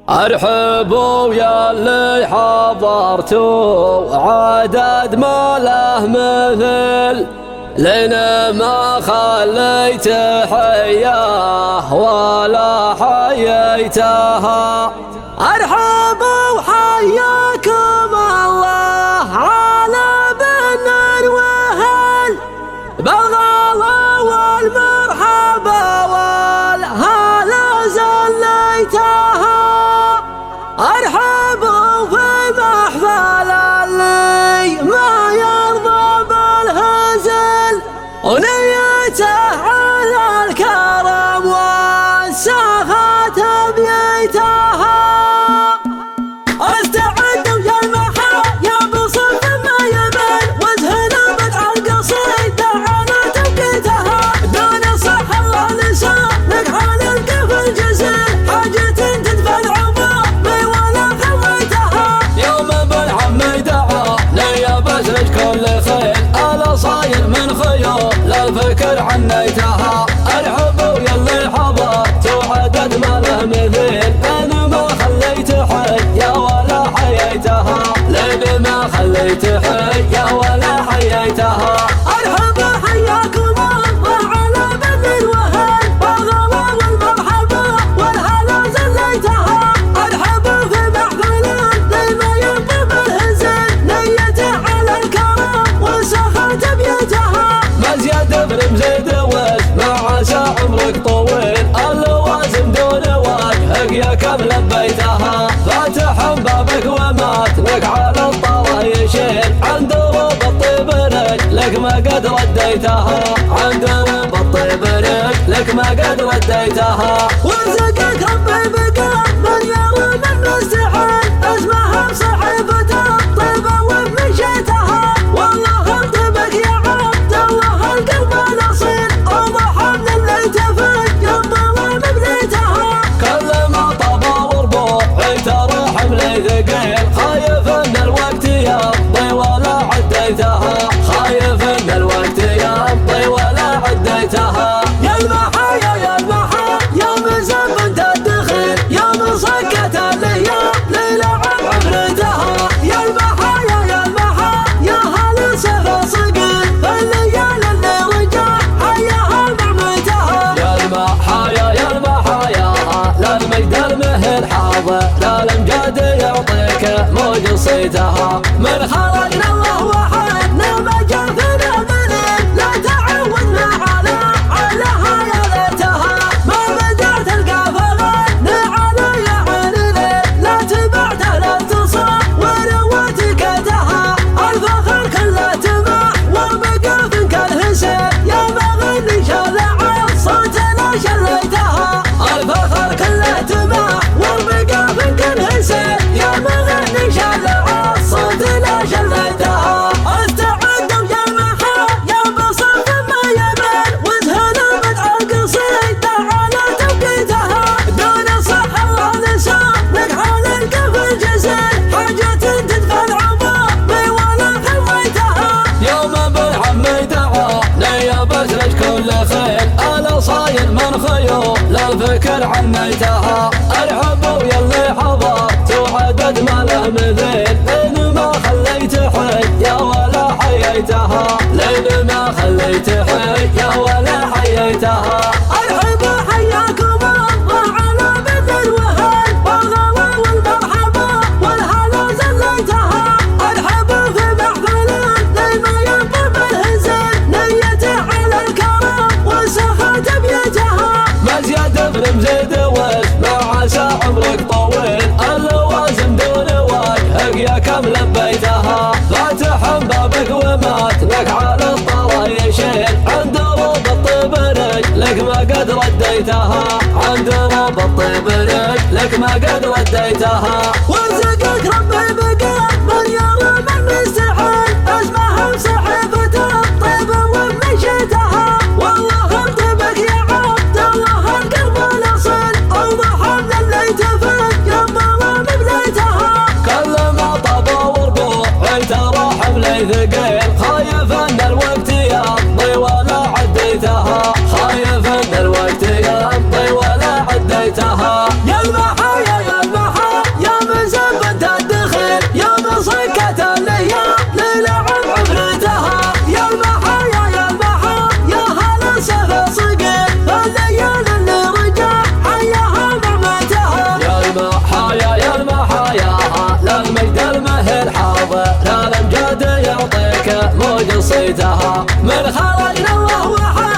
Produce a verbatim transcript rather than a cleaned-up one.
ارحبوا يا اللي حضرتوا عدد ما له مثل، لنا ما خليت حياه ولا حييتها. ارحبوا حياكم الله على بن وهل، بالغلا والمرحبا والهلا زليتها. ارحبوا في محفل اللي ما يرضى بالهزل، ونيته على الكرم والسخاء تبيتها. استعدوا يا المحايا بصف ما يمل، وازهنا بدع القصيدة على تبيتها. دون صح الله لسانك على القف الجزل، حاجة تدفع العظام ولا خويتها. يوم بالعم دعا لي بسرج كل خيل، الا صاير من خيول للفكر عنيتها. ارحبوا يا اللي حضرتوا عدد ما له مثيل، انا ما خليت حيا ولا حييتها، لين ما خليت حيا ولا حييتها. ارحبوا حياكم الله على بن وهل، بالغلا والمرحبا والهلا زليتها. ارحبوا في محفل اللي ما يرضى بالهزل، نيته على الكرم والسخاء تبيتها. مزيد بن مزيد واسمع عسى عمرك طويل، اللوازم دون وجهك يا كم لبيتها. فاتح بابك وماتنك على الطرى يشيل، عند رب الطيب رجلك ما قد رديتها. عند رب الطيب رجلك ما قد رديتها. ورزقك ربي بقى من يرى من مستحيل، اسمها بصحيفة الطيبة ومشيتها. والله انطبك يا عبد الله القلب الاصيل، اوضح من اللي تفك الظلام بنيتها. كل ما طاب وربوعي ترى حملي ثقيل، خايف ان الوقت يمضي ولا عديتها. خايف ان الوقت يمضي ولا عديتها. يا المحايا يا المحايا من زمن الدخيل، يا من صكت الليالي لعب عفريتها. يا المحايا يا المحايا هل سفى صقيل، فالليال اللي رجع حياها معميتها. يا المحايا يا المحايا لا المجد المهل حاضر، لا الامجاد يعطيك موج صيتها. من خلقنا الله وحدنا ما جا فينا منين، لا تعودنا على علىها يا ليتها. ما بدأت القافة غنى على يا عيني ليه، لا تبعت لا تصور وتكتها. الفخر كله تمح وبقى في كالهسيل، يا مغني شلع الصوت لا شليتها. الفخر كله تمح وبقى في كالهسيل، يا مغني شلع الصوت لا شليتها. استعدوا يا المحايا بصف ما يمل، وازهنا بدع القصيدة على تبيتها. دون صح الله لسانك على القف الجزل، حاجة تدفع العظام ولا خويتها. يوم بالعم دعا لي بسرج كل خيل، الا صاير من خيول للفكر عنيتها. ارحبوا يا اللي حضرتوا عدد ما له مثيل، لين ما خليت حيا ولا حييتها. لين ما خليت حيا ولا حييتها. ارحبوا حياكم الله على بن وهل، بالغلا والمرحبا والهلا زليتها. ارحبوا في محفل اللي ما يرضى بالهزل، نيته على الكرم والسخاء تبيتها. مزيد بن مزيد واسمع عسى عمرك طويل، اللوازم دون وجهك يا كم لبيتها. فاتح بابك وماتنك على الطرى يشيل، عند رب الطيب رجلك ما قد رديتها. عند رب الطيب رجلك ما قد رديتها. ورزقك ربي بقى من يرى من مستحيل، اسمها بصحيفة الطيبة ومشيتها. والله انطبك يا عبد الله القلب الاصيل، اوضح من اللي تفك الظلام بنيتها. كل ما طاب وربوعي ترى حملي ثقيل، خايف ان الوقت يمضي ولا عديتها. خايف ان الوقت يمضي ولا عديتها. يا المحايا يا المحايا توقيتها من خرجنا الله وحده